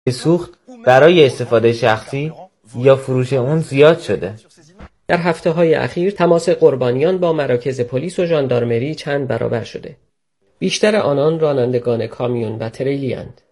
سوخت برای استفاده شخصی یا فروش اون زیاد شده. در هفته‌های اخیر تماس قربانیان با مراکز پلیس و ژاندارمری چند برابر شده. بیشتر آنان رانندگان کامیون و تریلی اند.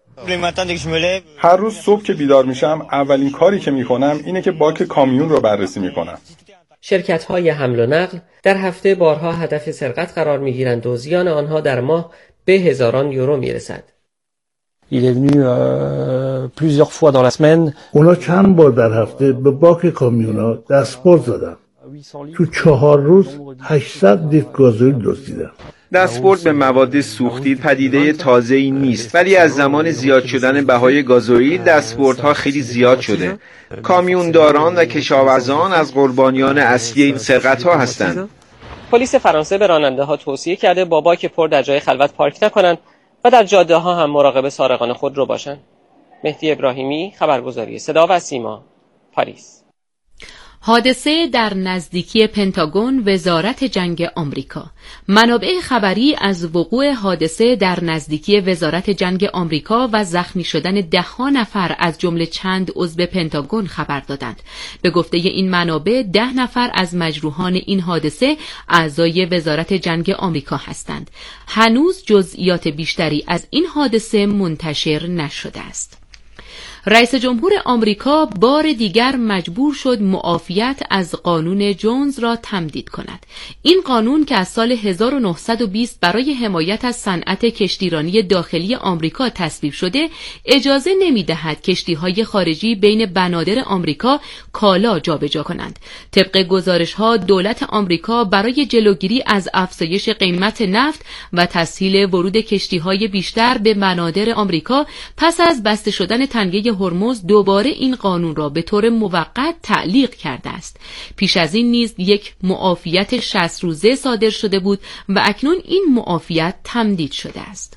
هر روز صبح که بیدار میشم اولین کاری که میکنم اینه که باک کامیون رو بررسی میکنم. شرکت‌های حمل و نقل در هفته بارها هدف سرقت قرار میگیرند و زیان آنها در ماه به هزاران یورو میرسد. Il est venu plusieurs fois dans la semaine. اونا چند بار در هفته به باک کامیونا دستبرد زدن. تو 4 روز 800 لیتر گازوئیل دزدیدن. دستبرد به مواد سوختی پدیده تازه‌ای نیست، ولی از زمان زیاد شدن بهای گازوئیل دستبردها خیلی زیاد شده. کامیونداران و کشاورزان از قربانیان اصلی این سرقت‌ها هستند. پلیس فرانسه به راننده‌ها توصیه کرده با باک پر در جای خلوت پارک نکنند و در جاده‌ها هم مراقب سارقان خودرو باشند. مهدی ابراهیمی، خبرگزاری صدا و سیما، پاریس. حادثه در نزدیکی پنتاگون، وزارت جنگ آمریکا. منابع خبری از وقوع حادثه در نزدیکی وزارت جنگ آمریکا و زخمی شدن 10 نفر از جمله چند عضو پنتاگون خبر دادند. به گفته این منابع 10 نفر از مجروحان این حادثه اعضای وزارت جنگ آمریکا هستند. هنوز جزئیات بیشتری از این حادثه منتشر نشده است. رئیس جمهور آمریکا بار دیگر مجبور شد معافیت از قانون جونز را تمدید کند. این قانون که از سال 1920 برای حمایت از صنعت کشتیرانی داخلی آمریکا تصویب شده، اجازه نمی‌دهد کشتی‌های خارجی بین بنادر آمریکا کالا جابجا کنند. طبق گزارش‌ها دولت آمریکا برای جلوگیری از افزایش قیمت نفت و تسهیل ورود کشتی‌های بیشتر به بنادر آمریکا پس از بسته شدن تنگه هرمز دوباره این قانون را به طور موقت تعلیق کرده است. پیش از این نیز یک معافیت 60 روزه صادر شده بود و اکنون این معافیت تمدید شده است.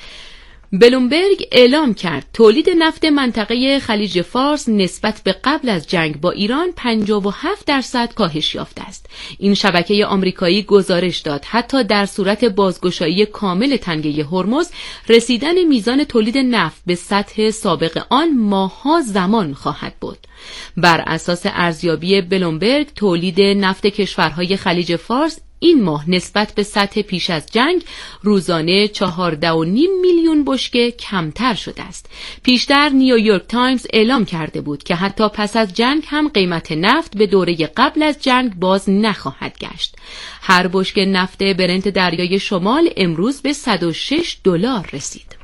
بلومبرگ اعلام کرد تولید نفت منطقه خلیج فارس نسبت به قبل از جنگ با ایران 57% کاهش یافته است. این شبکه آمریکایی گزارش داد حتی در صورت بازگشایی کامل تنگه هرمز رسیدن میزان تولید نفت به سطح سابق آن ماه‌ها زمان خواهد بود. بر اساس ارزیابی بلومبرگ تولید نفت کشورهای خلیج فارس این ماه نسبت به سطح پیش از جنگ روزانه 14.5 میلیون بشکه کمتر شده است. پیشتر نیویورک تایمز اعلام کرده بود که حتی پس از جنگ هم قیمت نفت به دوره قبل از جنگ باز نخواهد گشت. هر بشکه نفت برنت دریای شمال امروز به $106 رسید.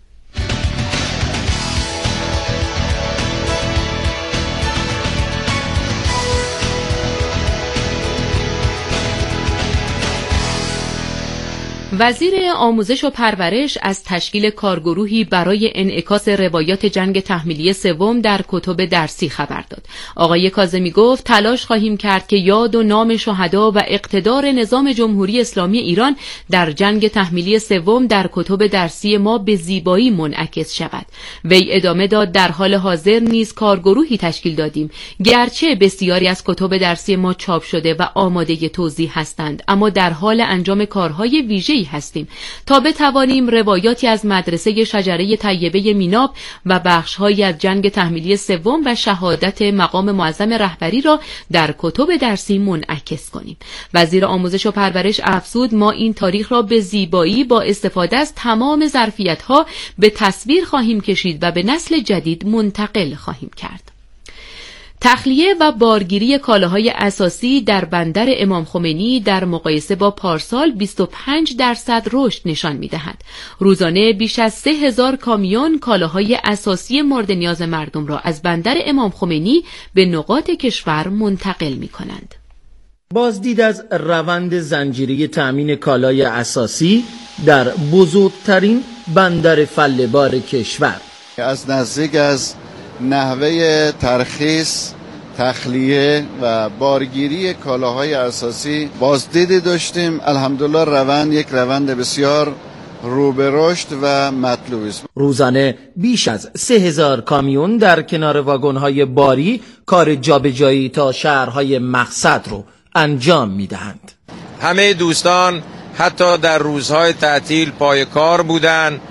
وزیر آموزش و پرورش از تشکیل کارگروهی برای انعکاس روایات جنگ تحمیلی سوم در کتب درسی خبر داد. آقای کاظمی گفت تلاش خواهیم کرد که یاد و نام شهدا و اقتدار نظام جمهوری اسلامی ایران در جنگ تحمیلی سوم در کتب درسی ما به زیبایی منعکس شود. وی ادامه داد در حال حاضر نیز کارگروهی تشکیل دادیم. گرچه بسیاری از کتب درسی ما چاپ شده و آماده توزیع هستند، اما در حال انجام کارهای ویژه‌ای هستیم تا بتوانیم روایاتی از مدرسه شجره طیبه میناب و بخش‌هایی از جنگ تحمیلی سوم و شهادت مقام معظم رهبری را در کتب درسی منعکس کنیم. وزیر آموزش و پرورش افزود ما این تاریخ را به زیبایی با استفاده از تمام ظرفیت‌ها به تصویر خواهیم کشید و به نسل جدید منتقل خواهیم کرد. تخلیه و بارگیری کالاهای اساسی در بندر امام خمینی در مقایسه با پارسال 25% رشد نشان می‌دهد. روزانه بیش از 3000 کامیون کالاهای اساسی مورد نیاز مردم را از بندر امام خمینی به نقاط کشور منتقل می‌کنند. بازدید از روند زنجیره تأمین کالای اساسی در بزرگترین بندر فله‌بار کشور از نزدیک از نحوه ترخیص، تخلیه و بارگیری کالاهای اساسی بازدیدی داشتیم. الحمدلله روند یک روند بسیار رو به رشد و مطلوب است. روزانه بیش از 3000 کامیون در کنار واگن‌های باری کار جابجایی تا شهرهای مقصد رو انجام می‌دهند. همه دوستان حتی در روزهای تعطیل پای کار بودند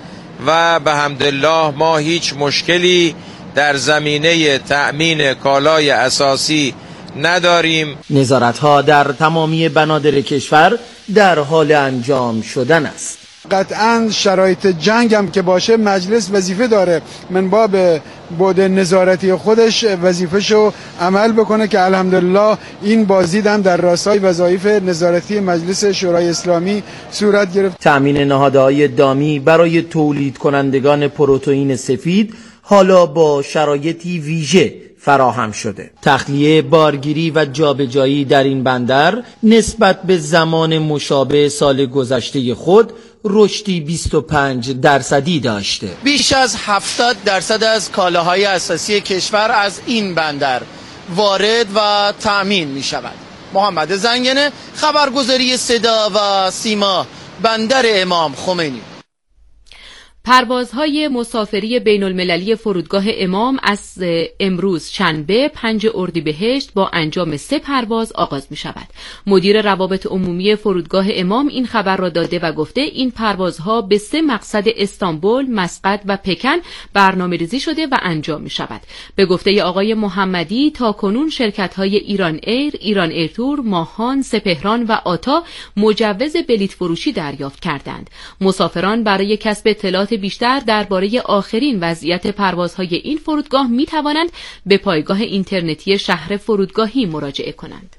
و به حمدالله ما هیچ مشکلی در زمینه تأمین کالای اساسی نداریم. نظارت‌ها در تمامی بنادر کشور در حال انجام شدن است. قطعاً شرایط جنگ هم که باشه مجلس وظیفه داره من باب بعد نظارتی خودش وظیفه‌شو عمل بکنه که الحمدلله این بازدید هم در راستای وظایف نظارتی مجلس شورای اسلامی صورت گرفت. تأمین نهادهای دامی برای تولید کنندگان پروتئین سفید حالا با شرایطی ویژه فراهم شده. تخلیه بارگیری و جابجایی در این بندر نسبت به زمان مشابه سال گذشته خود رشدی 25% داشته. بیش از 70% از کالاهای اساسی کشور از این بندر وارد و تأمین می شود. محمد زنگنه، خبرگزاری صدا و سیما، بندر امام خمینی. پروازهای مسافری بین المللی فرودگاه امام از امروز شنبه 5 اردیبهشت با انجام 3 پرواز آغاز می شود. مدیر روابط عمومی فرودگاه امام این خبر را داده و گفته این پروازها به 3 مقصد استانبول، مسقط و پکن برنامه ریزی شده و انجام می شود. به گفته آقای محمدی تاکنون شرکت‌های ایران ایر، ایران ایرتور، ماهان، سپهران و آتا مجوز بلیط فروشی دریافت کردند. مسافران برای کسب اطلاعات بیشتر درباره آخرین وضعیت پروازهای این فرودگاه می توانند به پایگاه اینترنتی شهر فرودگاهی مراجعه کنند.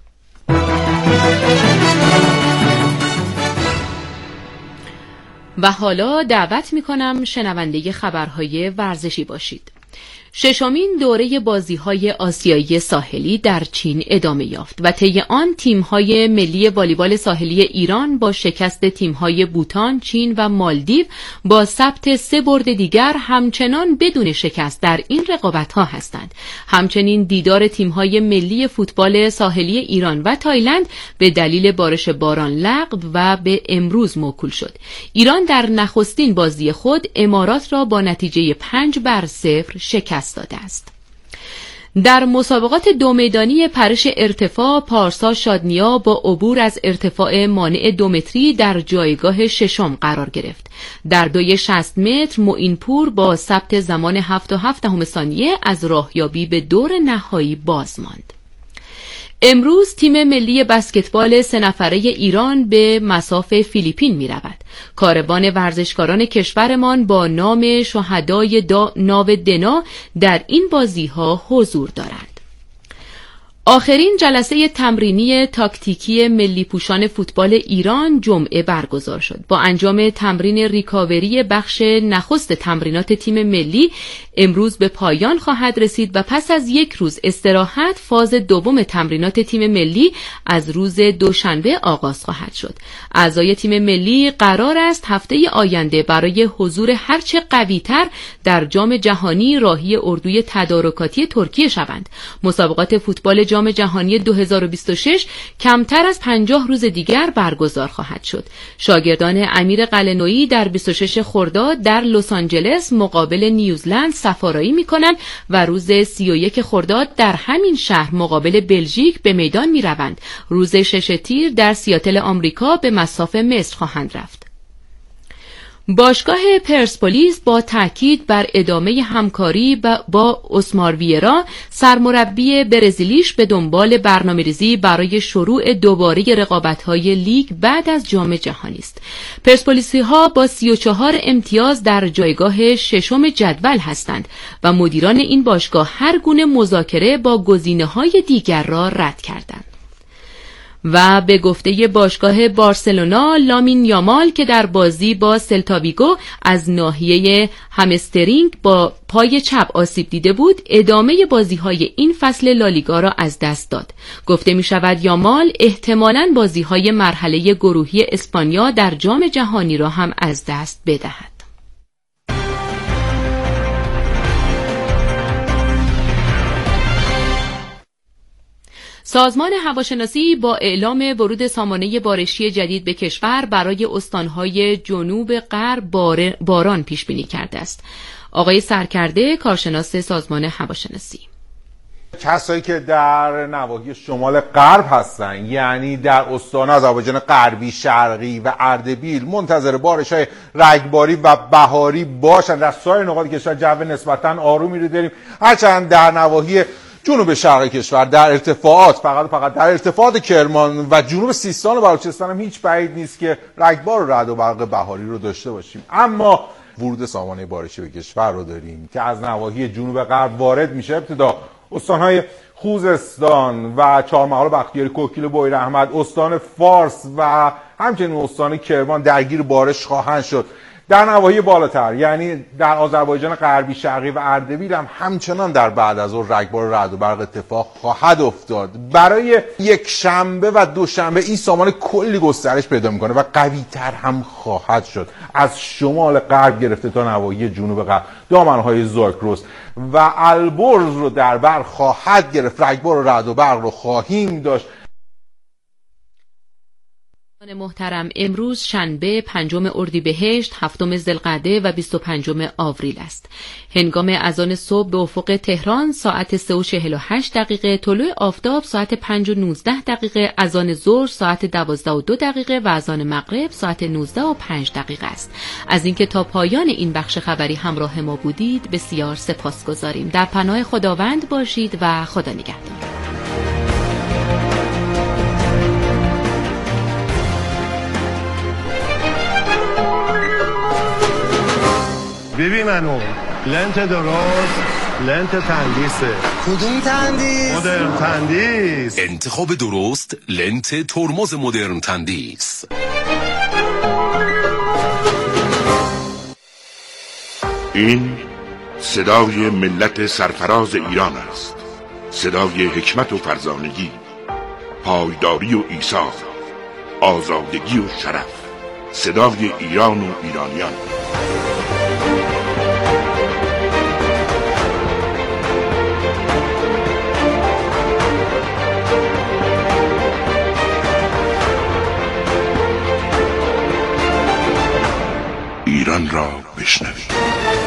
و حالا دعوت می کنم شنونده خبرهای ورزشی باشید. 6مین دوره بازی‌های آسیایی ساحلی در چین ادامه یافت و طی آن تیم‌های ملی والیبال ساحلی ایران با شکست تیم‌های بوتان، چین و مالدیو با ثبت 3 برد دیگر همچنان بدون شکست در این رقابت‌ها هستند. همچنین دیدار تیم‌های ملی فوتبال ساحلی ایران و تایلند به دلیل بارش باران لغو و به امروز موکول شد. ایران در نخستین بازی خود امارات را با نتیجه 5-0 شکست داده است. در مسابقات 2 میدانی پرش ارتفاع پارسا شادنیا با عبور از ارتفاع مانع 2 متری در جایگاه 6 قرار گرفت. در دوی 60 متر معینپور با ثبت زمان 7.7 ثانیه از راهیابی به دور نهایی باز ماند. امروز تیم ملی بسکتبال 3 نفره ایران به مصاف فیلیپین می رود. کاروان ورزشکاران کشورمان با نام شهدای ناو دنا در این بازی ها حضور دارند. آخرین جلسه تمرینی تاکتیکی ملی پوشان فوتبال ایران جمعه برگزار شد. با انجام تمرین ریکاوری بخش نخست تمرینات تیم ملی امروز به پایان خواهد رسید و پس از 1 روز استراحت فاز دوم تمرینات تیم ملی از روز دوشنبه آغاز خواهد شد. اعضای تیم ملی قرار است هفته آینده برای حضور هرچه قوی‌تر در جام جهانی راهی اردوی تدارکاتی ترکیه شوند. مسابقات فوتبال جام جهانی 2026 کمتر از 50 روز دیگر برگزار خواهد شد. شاگردان امیر قلعه‌نویی در 26 خرداد در لس آنجلس مقابل نیوزلند سفارایی می‌کنند و روز 31 خرداد در همین شهر مقابل بلژیک به میدان می‌روند. روز 6 تیر در سیاتل آمریکا به مصاف مصر خواهند رفت. باشگاه پرسپولیس با تاکید بر ادامه همکاری با اسمار ویرا سرمربی برزیلیش به دنبال برنامه‌ریزی برای شروع دوباره رقابت‌های لیگ بعد از جام جهانی است. پرسپولیسی‌ها با 34 امتیاز در جایگاه 6 جدول هستند و مدیران این باشگاه هر گونه مذاکره با گزینه‌های دیگر را رد کردند. و به گفته باشگاه بارسلونا لامین یامال که در بازی با سلتاویگو از ناحیه همسترینگ با پای چپ آسیب دیده بود ادامه بازی‌های این فصل لالیگا را از دست داد. گفته می شود یامال احتمالاً بازی‌های مرحله گروهی اسپانیا در جام جهانی را هم از دست بدهد. سازمان هواشناسی با اعلام ورود سامانه بارشی جدید به کشور برای استانهای جنوب غرب باران پیش بینی کرده است. آقای سرکرده کارشناس سازمان هواشناسی: کسایی که در نواحی شمال غرب هستن، یعنی در استان آذربایجان غربی، شرقی و اردبیل منتظر بارش‌های رگباری و بهاری باشن. در سایر نقاط کشور جو نسبتاً آرومی رو داریم، هرچند در نواحی جنوب شرق کشور در ارتفاعات فقط در ارتفاعات کرمان و جنوب سیستان و بلوچستان هم هیچ بعید نیست که رگبار و رعد و برق بهاری رو داشته باشیم. اما ورود سامانه بارشی به کشور رو داریم که از نواحی جنوب غرب وارد میشه. ابتدا استان‌های خوزستان و چهارمحال و بختیاری، کوکیل و بویراحمد، استان فارس و همچنین استان کرمان درگیر بارش خواهند شد. در نواحی بالاتر یعنی در آذربایجان غربی، شرقی و اردبیل هم همچنان در بعد از ظهر رگبار و رعد و برق اتفاق خواهد افتاد. برای یک شنبه و دوشنبه این سامانه کلی گسترش پیدا میکنه و قوی تر هم خواهد شد. از شمال غرب گرفته تا نواحی جنوب غرب دامنهای زاگرس و البرز رو در بر خواهد گرفت. رگبار و رعد و برق رو خواهیم داشت. محترم، امروز شنبه 5 اردیبهشت، 7 ذوالقعده و 25 آوریل است. هنگام اذان صبح به افق تهران ساعت 3:48، طلوع آفتاب ساعت 5:19، اذان ظهر ساعت 12:02 و اذان مغرب ساعت 19:05 است. از اینکه تا پایان این بخش خبری همراه ما بودید بسیار سپاسگزاریم. در پناه خداوند باشید و خدا نگهدار. ببین منو لنت درست، لنت تندیسه. کدوم تندیس؟ مدرن تندیس. انتخاب درست، لنت ترمز مدرن تندیس. این صدای ملت سرفراز ایران است، صدای حکمت و فرزانگی، پایداری و ایثار، آزادگی و شرف، صدای ایران و ایرانیان. ایران را بشنوید.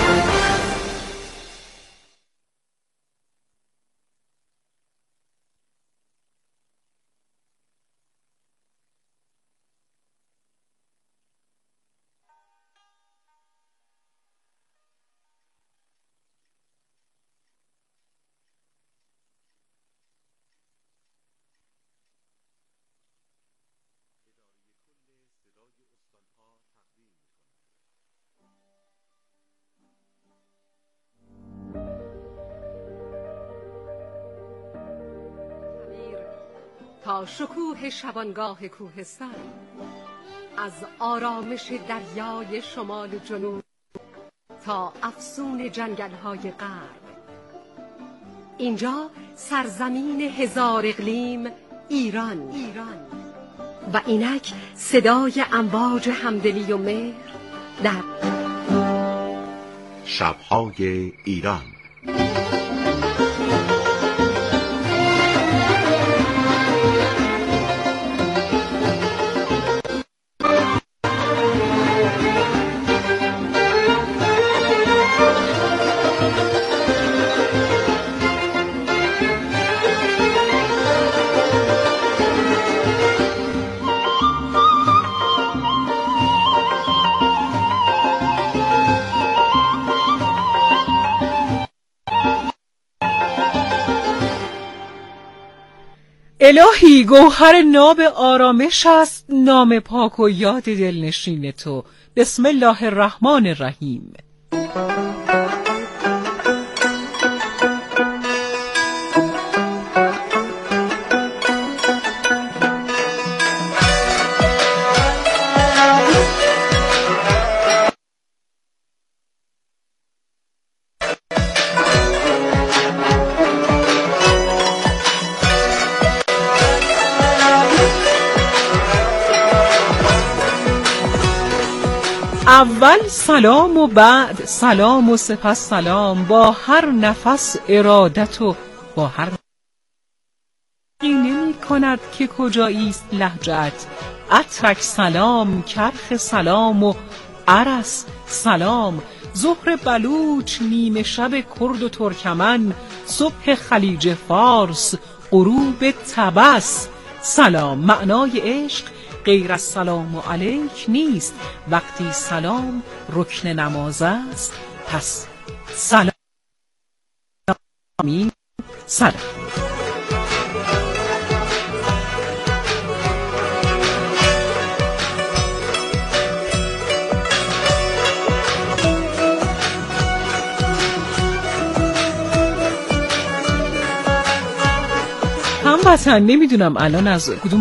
تا شکوه شبانگاه کوهستان، از آرامش دریای شمال و جنوب تا افسون جنگل‌های غرب، اینجا سرزمین هزار اقلیم ایران و اینک صدای امواج همدلی و مهر در شب‌های ایران. الهی گوهر ناب آرامش است نام پاک و یاد دلنشین تو. بسم الله الرحمن الرحیم. اول سلام و بعد سلام و سپس سلام، با هر نفس ارادت و با هر نمی کند که کجاییست لهجت. اترک سلام، کرخ سلام و عرس سلام، ظهر بلوچ، نیمه شب کرد و ترکمن، صبح خلیج فارس، غروب طبس. سلام، معنای عشق غیر از سلام علیک نیست. وقتی سلام رکن نماز است، پس سلام. سلام. هموطن، نمیدونم الان از کدوم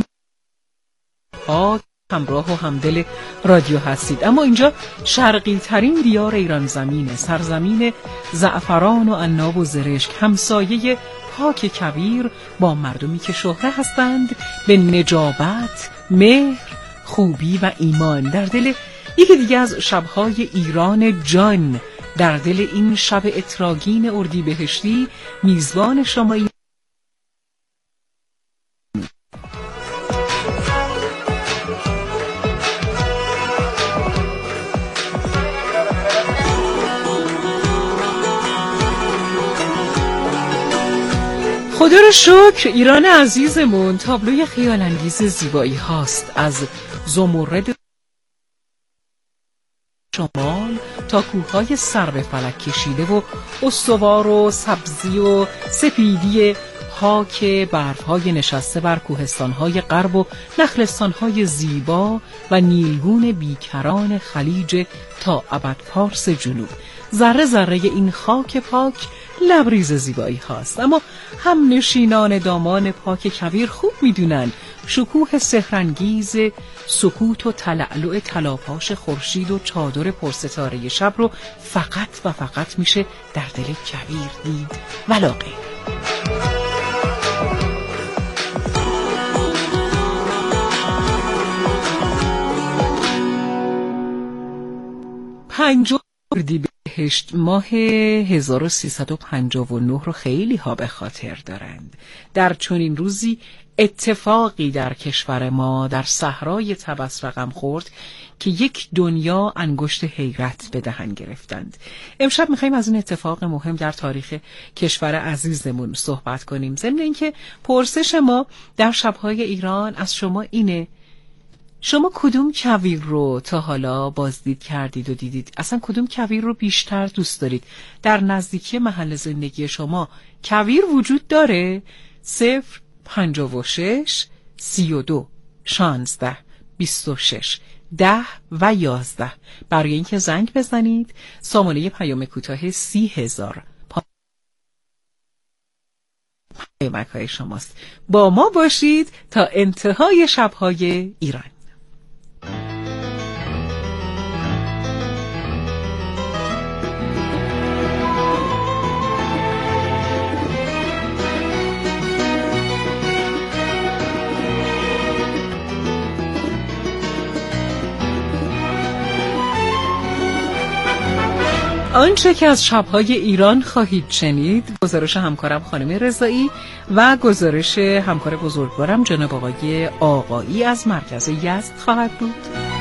همراه و همدل رادیو هستید، اما اینجا شرقی ترین دیار ایران زمینه، سرزمین زعفران و عناب و زرشک، همسایه پاک کویر با مردمی که شهره هستند به نجابت، مهر، خوبی و ایمان. در دل یکی دیگه از شبهای ایران جان، در دل این شب اتراگین اردیبهشتی، میزبان شما خدا رو شکر ایران عزیزمون تابلوی خیال انگیز زیبایی هاست، از زمرد شمال تا کوههای سر به فلک کشیده و استوار و سبزی و سپیدی پاک برفهای نشسته بر کوهستانهای غرب و نخلستانهای زیبا و نیلگون بیکران خلیج تا ابد پارس جنوب. ذره ذره این خاک پاک لبریز زیبایی هاست، اما هم نشینان دامان پاک کویر خوب میدونن شکوه سحرانگیز سکوت و تلألؤ تلاپاش خورشید و چادر پرستاره شب رو فقط و فقط میشه در دل کویر دید ولا غیر. اردیبهشت ماه 1359 رو خیلی ها به خاطر دارند. در چنین روزی اتفاقی در کشور ما در صحرای طبس رقم خورد که یک دنیا انگشت حیرت به دهن گرفتند. امشب میخوایم از این اتفاق مهم در تاریخ کشور عزیزمون صحبت کنیم. ضمن اینکه پرسش ما در شبهای ایران از شما اینه: شما کدوم کویر رو تا حالا بازدید کردید و دیدید؟ اصلا کدوم کویر رو بیشتر دوست دارید؟ در نزدیکی محل زندگی شما کویر وجود داره؟ 056 32 16 26 10 و 11 برای اینکه زنگ بزنید. سامانه پیام کوتاه 30,000 پیامک‌های شماست. با ما باشید تا انتهای شب‌های ایران. آنچه که از شب‌های ایران خواهید شنید گزارش همکارم خانم رضایی و گزارش همکار بزرگوارم جناب آقای آقایی از مرکز یزد خواهد بود.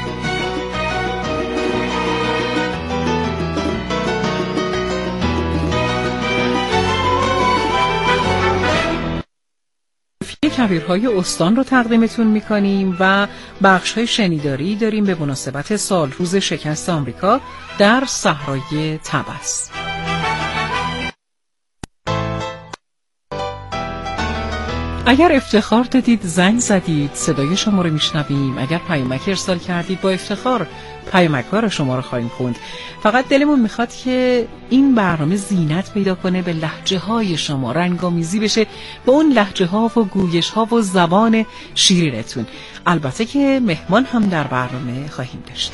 کویرهای استان رو تقدیمتون میکنیم و بخش‌های شنیداری داریم به مناسبت سال روز شکست آمریکا در صحرای طبس. اگر افتخار دادید زنگ زدید صدای شما رو میشنویم، اگر پیامک ارسال کردید با افتخار پیامک‌ها شما رو خواهیم خوند. فقط دلمون میخواد که این برنامه زینت پیدا کنه به لهجه‌های شما، رنگامیزی بشه به اون لهجه‌ها و گویش‌ها و زبان شیرینتون. البته که مهمان هم در برنامه خواهیم داشت.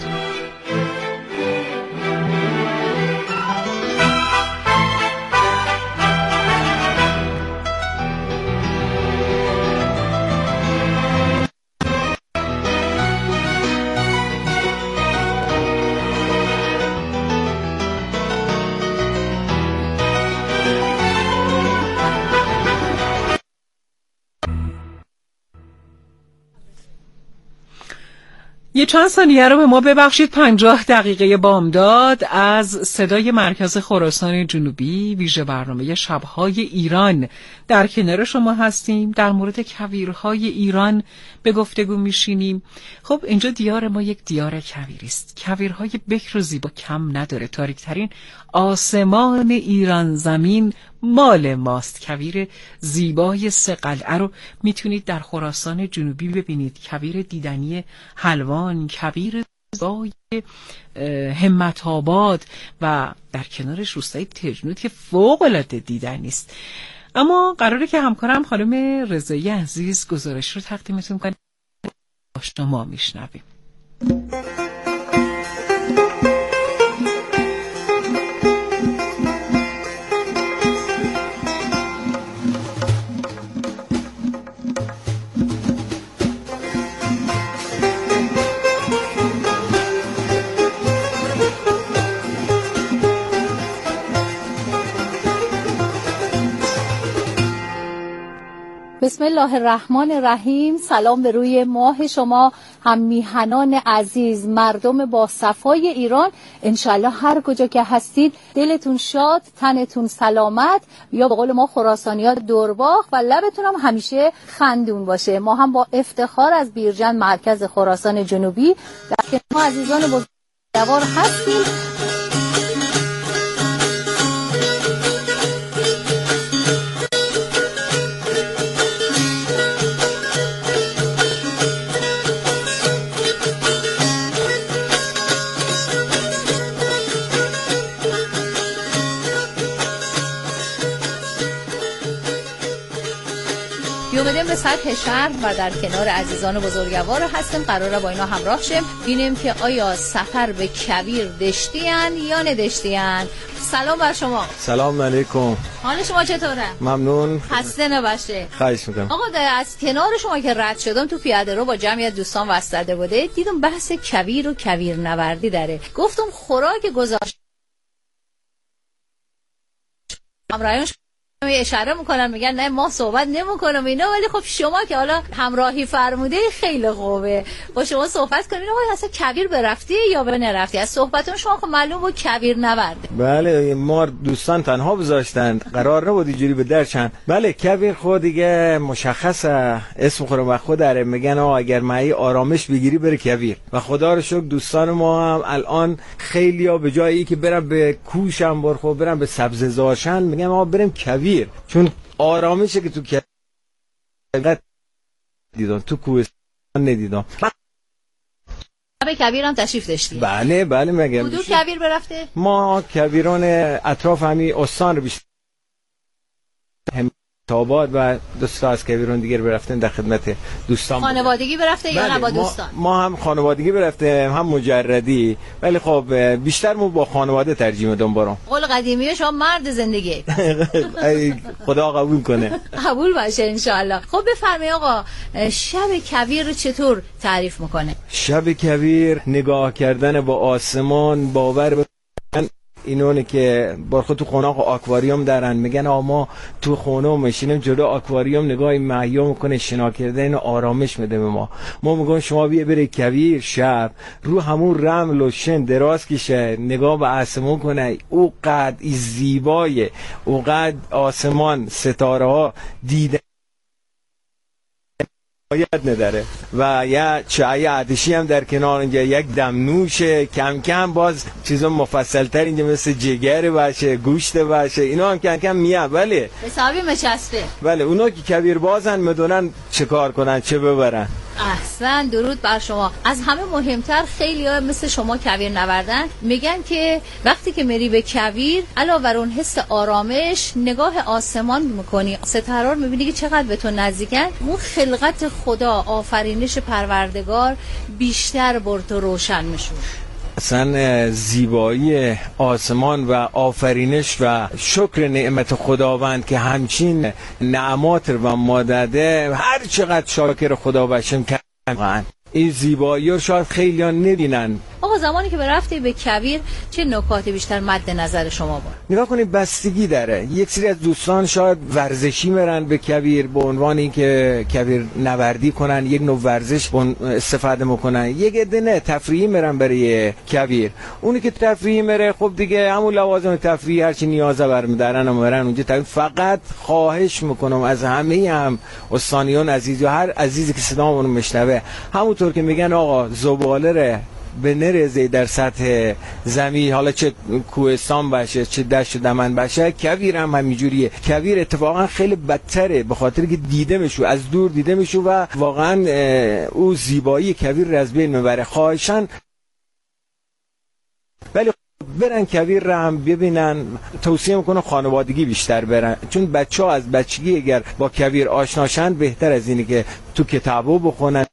یه چند ثانیه رو به ما ببخشید. 50 دقیقه بامداد از صدای مرکز خراسان جنوبی، ویژه برنامه شب‌های ایران در کنار شما هستیم. در مورد کویرهای ایران به گفتگو میشینیم. خب اینجا دیار ما یک دیار کویری است. کویرهای بکر و زیبا کم نداره. تاریک‌ترین آسمان ایران زمین مال ماست. کویر زیبای سه قلعه رو میتونید در خراسان جنوبی ببینید. کویر دیدنی حلوان، کویر زیبای همت آباد و در کنارش روستای تجنود که فوق العاده دیدنی است. اما قراره که همکارم خانم رضایی عزیز گزارش رو تقدیمتون کنه. شما میشنویم. بسم الله الرحمن الرحیم. سلام به روی ماه شما هم میهنان عزیز، مردم با صفای ایران. انشالله هر کجا که هستید دلتون شاد، تنتون سلامت، یا به قول ما خراسانی‌ها دورباغ و لبتون هم همیشه خندون باشه. ما هم با افتخار از بیرجند مرکز خراسان جنوبی در کنار عزیزان بزرگوار هستیم. اومدیم به سطح شهر و در کنار عزیزان بزرگوار هستیم. قراره با اینا همراه شیم ببینیم که آیا سفر به کویر دشتیان یا ندشتیان. سلام بر شما. سلام علیکم. حال شما چطوره؟ ممنون. خسته نباشه. خواهش میکنم. آقا از کنار شما که رد شدم تو پیاده رو با جمعیت دوستان واسطه بوده، دیدم بحث کویر و کویر نوردی داره. گفتم خوراک گذاشت همراهیان اشاره میکنن، میگن نه ما صحبت نمیکنم اینا، ولی خب شما که حالا همراهی فرموده خیلی خوبه با شما صحبت کنیم. آقا اصلا کویر برفتی یا به نرفتی؟ از صحبتون شما خب معلوم بود کویر نورده. بله ما دوستان تنها گذاشتند، قرار نبود اینجوری به درشن. بله کویر خود دیگه مشخصه، اسم خود و خود داره. میگن اگر معی آرامش بگیری بره کویر و خدا رو شکر دوستان ما هم الان خیلیا به جایی که برن به کوشم برخو برن به سبززارشن میگن ما بریم کویر، چون آرامشه که تو کویر دیدم، تو کوهستان ندیدم. به کویر هم تشریف داشتی؟ بله بله. مگه کدوم کویر برفته؟ ما کویران اطراف همین استان رو بیشتر آباد و دوستا از کویران دیگر برفتن در خدمت دوستان. خانوادگی برفته یا نه با دوستان؟ ما هم خانوادگی برفتیم هم مجردی، ولی خب بیشتر ما با خانواده ترجیح میدم برام. قول قدیمی شما مرد زندگی. خدا قبول کنه. قبول باشه ان شاء الله. خب بفرمایید آقا، شب کویر رو چطور تعریف میکنه؟ شب کویر نگاه کردن با آسمان، باور اینونه که برخو تو خونه آکواریوم دارن، میگن ما تو خونه میشینیم جلو آکواریوم نگاه محیا میکنه، شنا کردن آرامش میده به ما میگن شما بیا بری کویر شب رو همون رمل و شن دراز کشه نگاه به آسمون کنه، او قد زیبای، او قد آسمان ستاره ها دیده باید نداره و یه چای آتشی هم در کنار اینجا، یک دمنوش کم کم باز چیزا مفصل تر اینجا مثل جگر باشه، گوشت باشه، اینا هم کم کم میاد. بله حسابی مچسبه. بله اونا که کویر بازن میدونن چه کار کنن چه ببرن. احسن، درود بر شما. از همه مهمتر خیلی ها مثل شما کویر نوردن میگن که وقتی که میری به کویر علاوه بر اون حس آرامش نگاه آسمان میکنی، ستاره رو میبینی که چقدر به تو نزدیکن، اون خلقت خدا، آفرینش پروردگار بیشتر بر تو روشن میشه. اصلا زیبایی آسمان و آفرینش و شکر نعمت خداوند که همچین نعمات رو ما داده، هر چقدر شاکر خدا باشیم که این زیبایی رو شاید خیلی ها نبینن، آقا زمانی که رفتی به کویر چه نکات بیشتر مد نظر شما بود؟ نگاه کنید بستگی داره. یک سری از دوستان شاید ورزشی میرن به کویر به عنوان اینکه کویر نوردی کنن، یک نوع ورزش استفاده میکنن. یک عده نه، تفریحی میرن برای کویر. اونی که تفریحی میره خب دیگه همون لوازم تفریحی هرچی نیازه برمیدارن و میرن اونجا. فقط خواهش میکنم از همه هم استانیان عزیز و هر عزیزی که صدامون میشنوه، همونطور که میگن آقا زباله به نریزه در سطح زمین، حالا چه کوهستان باشه چه دشت و دمن باشه، کویر هم همینجوریه. کویر اتفاقا خیلی بدتره به خاطر که دیده میشو، از دور دیده میشو و واقعا او زیبایی کویر رو از بین میبره. خواهشاً ولی برن کویر رو هم ببینن. توصیه میکنم خانوادگی بیشتر برن، چون بچه‌ها از بچگی اگر با کویر آشناشن بهتر از اینی که تو کتابو بخونن.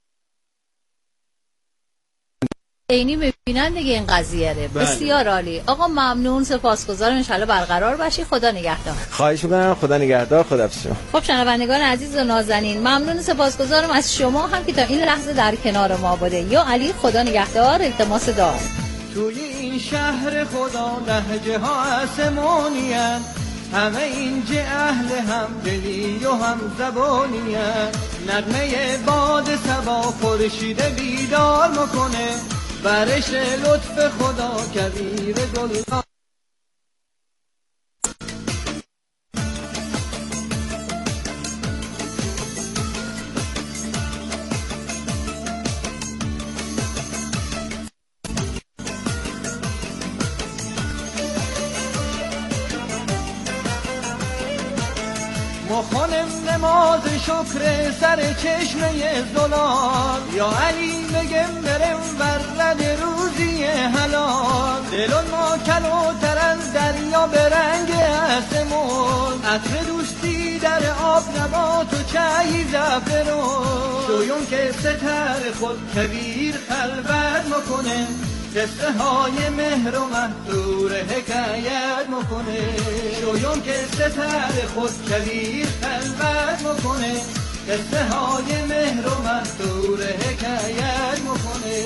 اینی میبینن دیگه این قضیه رو. بسیار عالی. آقا ممنون، سپاسگزارم. ان شاءالله برقرار باشی. خدا نگهدار. خواهش میکنم. خدا نگهدار. خداحافظ. خب شنوندگان عزیز و نازنین، ممنون سپاسگزارم از شما هم که تا این لحظه در کنار ما بوده. یا علی خدا نگهدار. التماس دعا. توی این شهر خدا لهجه ها آسمانی‌اند، همه اینجا اهل هم دلی و هم زبانی‌اند. نغمه باد صبا خورشید بیدار میکنه، برش لطف خدا کویر گلزار. مخانم نماز شکر سر چشمه زلال، یا علی بگم برم ورد روزی حلال. دلون ما کلوتر از دریا به رنگ آسمون، عطر دوستی در آب نبات و چای زعفرون. شویون که ستر خود کویر خلوت میکنه، قصه های مهر و مهدور حکایت میکنه. شویون که ستر خود کویر خلوت میکنه، قصه های مهر و مهدور حکایت میکنه.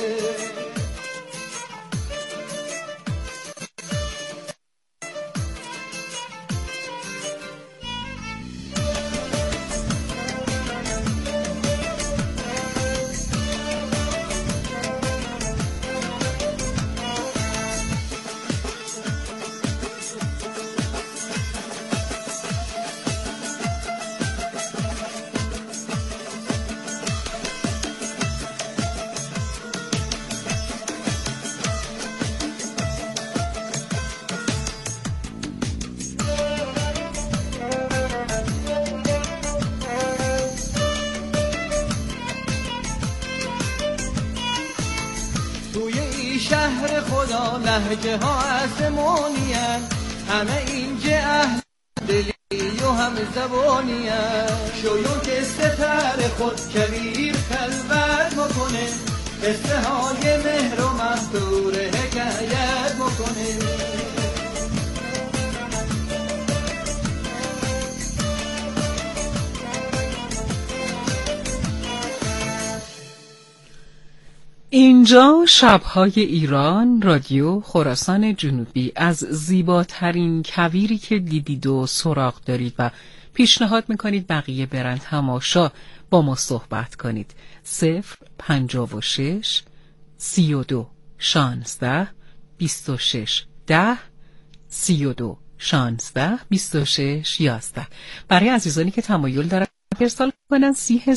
شهر خدا لهجه ها آسمانی‌اند، همه اینجا اهل دلی و هم زبانی‌اند. شویون که ستر خود کویر خلوت میکنه، قصه های مهر و مهدور حکایت میکنه. اینجا شب‌های ایران، رادیو خراسان جنوبی. از زیباترین کویری که دیدید و سراغ دارید و پیشنهاد میکنید بقیه برن تماشا با ما صحبت کنید. 056 32 16 26 10 32 16 26 11. برای عزیزانی که تمایل دارن ارسال کنن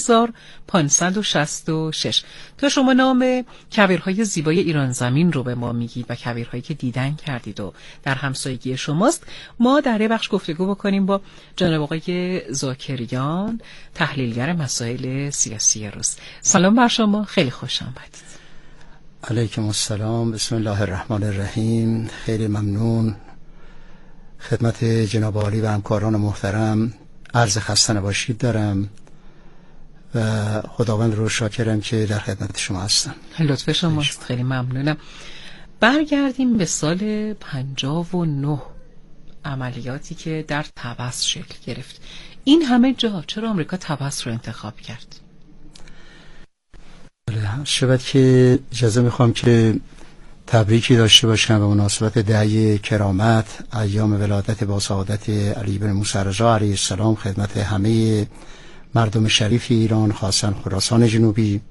30566. تا شما نام کویرهای زیبای ایران زمین رو به ما میگید و کویرهایی که دیدن کردید و در همسایگی شماست، ما در بخش گفتگو بکنیم با جناب آقای زاکریان، تحلیلگر مسائل سیاسی روز. سلام بر شما، خیلی خوش آمدید. علیکم السلام. بسم الله الرحمن الرحیم. خیلی ممنون. خدمت جناب عالی و همکاران محترم عرض خسته نباشید دارم و خداوند رو شاکرم که در خدمت شما هستم. لطف شماست، خیلی ممنونم. برگردیم به سال 59، عملیاتی که در طبس شکل گرفت. این همه جا چرا آمریکا طبس رو انتخاب کرد؟ شود که اجازه میخوام که تبریکی داشته باشم به مناسبت دعی کرامت ایام ولادت با سعادت علی بن موسی رضا علیه السلام خدمت همه مردم شریف ایران، خاصا خراسان جنوبی،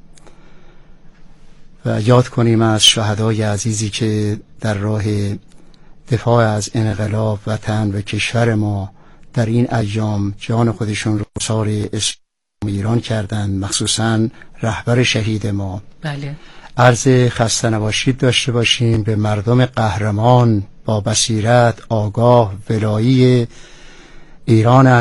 و یاد کنیم از شهدای عزیزی که در راه دفاع از انقلاب وطن و کشور ما در این ایام جان خودشون رو سار اسلام ایران کردند، مخصوصا رهبر شهید ما. بله. عرض خسته نباشید داشته باشیم به مردم قهرمان با بصیرت، آگاه، ولایی ایران